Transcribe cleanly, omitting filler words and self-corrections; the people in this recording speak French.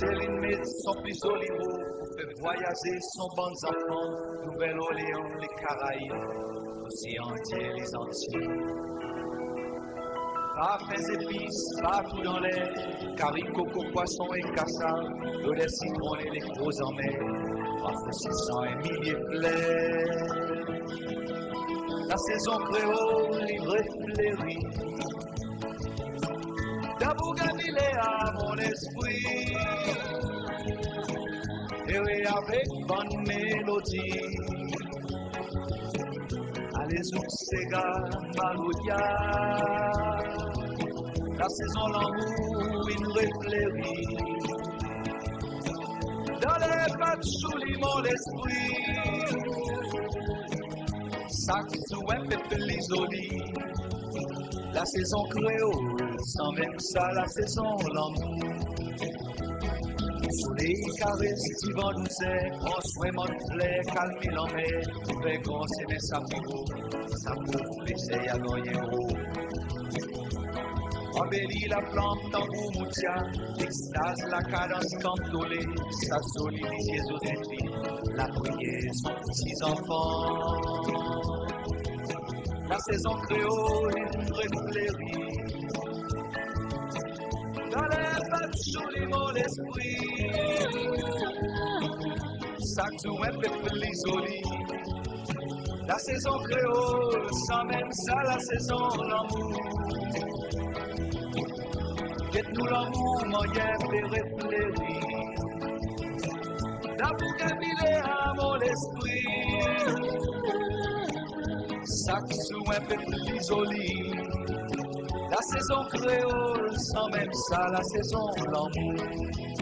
Céline met son plus Hollywood pour faire voyager son bon enfant. Nouvelle-Orléans, les Caraïbes, l'océan Indien, les Antilles. Parfums épices partout dans l'air, carie, coco, poisson et cassave, le lait citron et les gros en mer, rafraîchissant et milliers fleurs. La saison créole, livrée fleurie, d'Abougamile à mon esprit, et avec bonne mélodie. Allez, Sega, Malouya, la saison l'amour, une réfléchie. Dans les patchoulis, mon esprit, sac sous un peu l'isoli. La saison créole, sans même ça, la saison l'amour. Soleil caresse, divan doucet, on soin mon fleur, calme l'emmène, fait grand c'est sa figure, ça peut laisser à gagner haut. Embellit la flamme, tambour moutia, l'extase, la cadence cantolée, ça solidifie aux défis, la prière, son petits enfants. La saison créole, une réfléchie. Dans les patchoulis, mon esprit, ça tout un peu l'isolie. La saison créole, sans même ça, la saison l'amour. Dites-nous l'amour, moyen de réfléchir. D'Abougamile à mon esprit, ça tout un peu l'isolie. La saison créole, sans même ça, la saison l'amour.